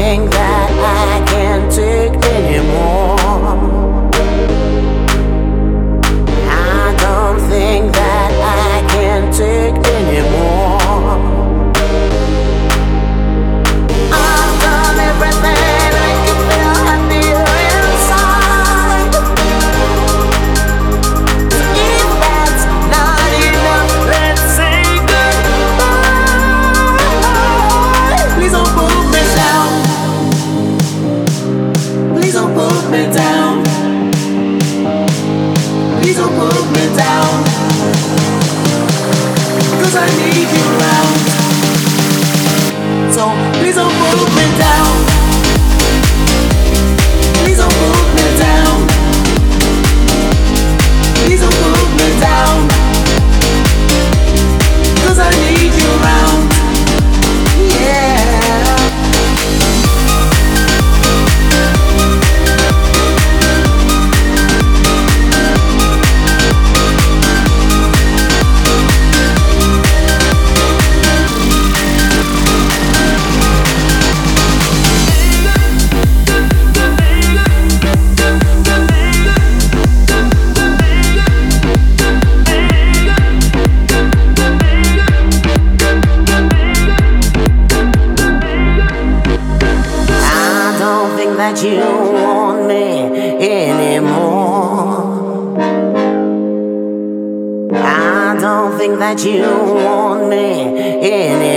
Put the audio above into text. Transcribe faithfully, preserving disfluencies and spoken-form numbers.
think that I can take anymore. I don't think that I can take anymore. I've done everything I can feel happier inside. If that's not enough, let's say goodbye. Please don't put me down. Please don't put me down. Please don't put me down. 'Cause I need you around. So please don't put me down. Please don't put me down. Please don't put me down. 'Cause I need you around. Yeah. That you want me anymore. I don't think that you want me anymore.